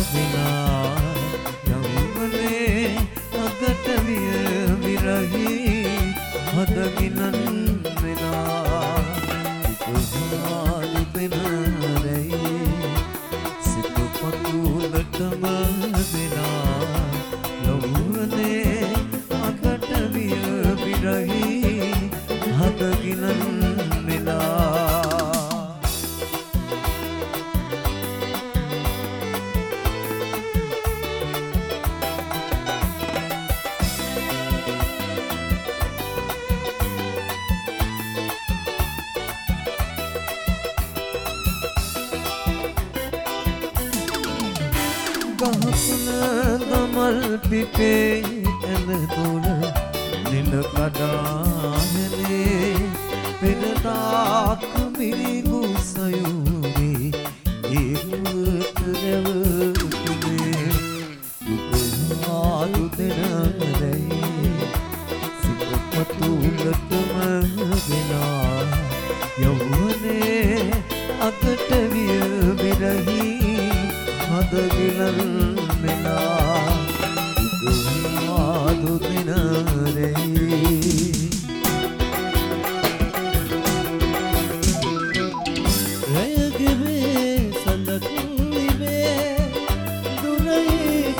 වෙලා යවුනේ අගට විය විරහි හදගිනන් වෙලා උපහාර දෙනරයි සිත පතුලටම වෙලා යවුනේ අගට විය විරහි හදගිනන් වෙලා ගහකුණ දමල් පිපේ ඇඳ තුල නිල කඩායනේ පෙරදාක් මිරිගු සයුරේ ඒකට රැවටුනේ දුකහාලු දෙනරයි සිත පතුලටම වෙලා යවුනේ අගට විය විරහි හදගිනන් වෙලා දුකහාලු දෙනරයි රයගෙවේ සඳක් නිවේ දුරයි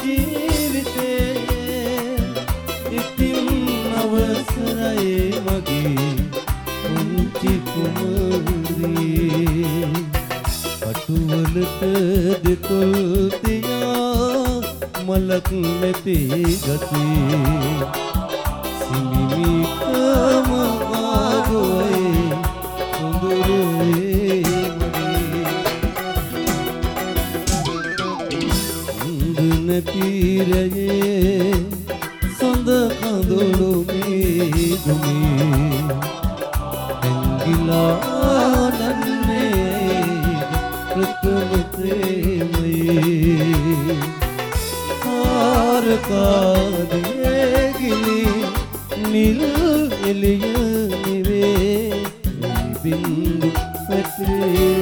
ජීවිතේ ඉතින් අවසරයි වගේ පුංචි කුමරී අටුවලට දෙතොල් තියා මලක් නැති ගතිය සිමිමිකම ආගොයි සුඳුරුවේ මුදුන පීරයේ සඳ කඳුළු මේ දුමේ ඇංගිලා නන්නේ ප්‍රථම ප්‍රේමයේ ආරකාදියේ ගිලි නිල් එළිය නිවේ බින්දු පැටේ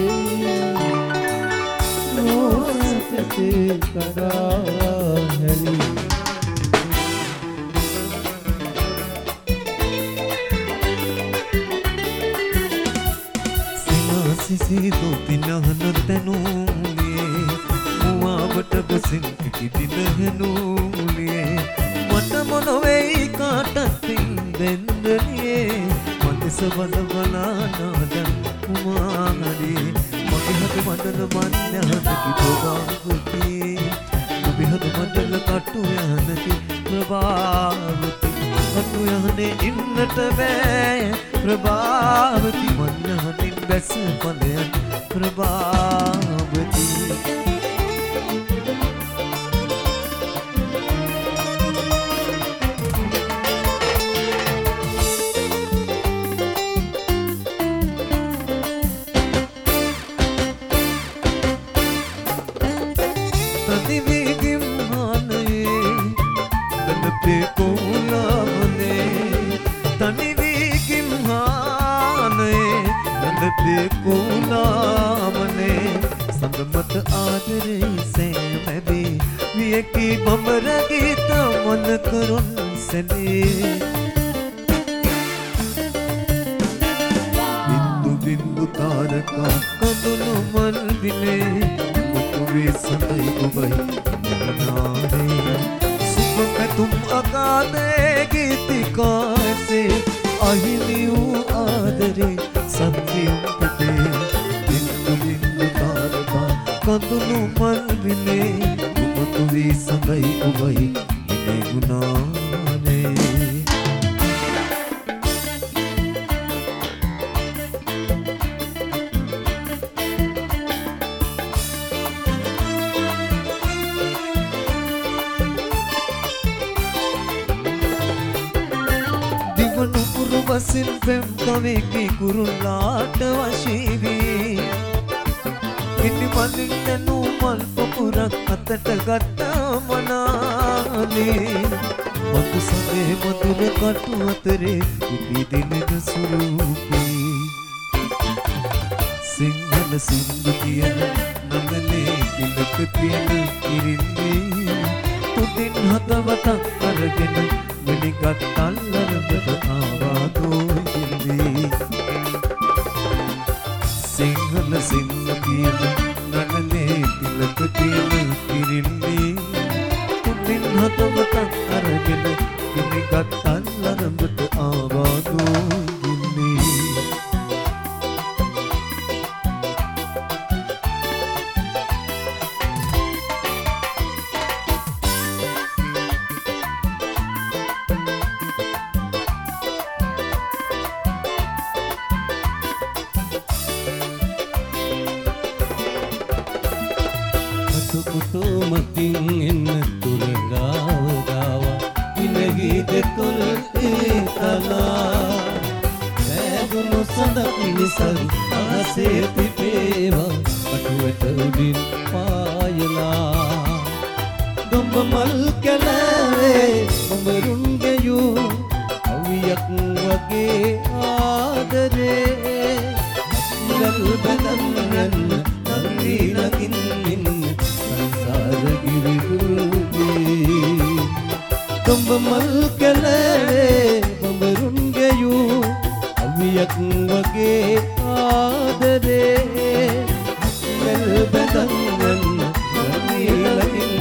නොසතේ කඩා හැලි සිසිදු දිනහන තැනුනේ මුවාවට ගසින් කිදිනහනුනේ මට මොනවෙයි කාටත් දෙන්නනේ මනස බලබලානාදන් උමානරේ මගේ හද වදන මන්නහද කිපෝගාවති ඔබේ හද වදන කටු යහනති ප්‍රභාවති කටු යහනේ ඉන්නට බෑ ප්‍රභාවති මන්නහනින් බැස පලයන් ප්‍රභාවති ප්‍රතිවේගින් මානයේ දනපේ කෝලාමනේ තනිවේගින් මානයේ දනපේ කෝලාමනේ සඳමත ආදරේ සෑමැබේ වියකි බඹර ගීත මන කරුන් සැනේ බින්දු බින්දු තාරකා කඳුළු මල් දිනේ මුතුවේ සඳයි ඔබයි නනාරේ සුබ පැතුම් අගාදේ ගීතිකාසේ අහිමි වූ ආදරේ සත්‍යම් පුතේ බින්දු බින්දු තාරකා කඳුළු මල් දිනේ මුතුවේ සඳයි ඔබයි ගුණානේ වසින් පෙම් කවෙකි කුරුල්ලාට වශීවී ඉනි මලින් නැනු මල් පොකුරක් අතට ගත්ත මනාලේ මතු සමේ මధుර කටු අතරේ ඉපිදිනෙන සුරූපී සිංහල සින්දු කියන නන්නනේ පිලක තියෙන ඉරින්නේ තුතින් හතවතක් අරගෙන මිනිගත් අල්ලරකට ආවාදෝ ඉන්නේ සිංහල සිංහ කියන නන්නනේ පිලක තියෙන ඉරින්නේ තුතින් හතවතක් අරගෙන මිනිගත් අල්ලරකට ආවාදෝ ඉන්නේ මතින් එන්න තුරගාව ගාවා ඉනගී දෙකොල් ඒතලා සෑදුණු සඳ පිනිසල් අහසේ තිබේවා කටුවට උඩින් පායලා ගොඹ මල් කැලෑවේ බඹරුන්ගේ යූ අවියක් වගේ ආදරේ ගල් බඳන් යන්න නංගිලකින් ගොඹ මල් කැලෑවේ බඹරුන්ගේ යූ අවියක් වගේ ආදරේ මෙල් බඳන් යන්න නංගිලකින්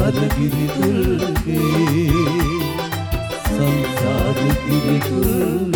සංසාරගිරි තුල්ගේ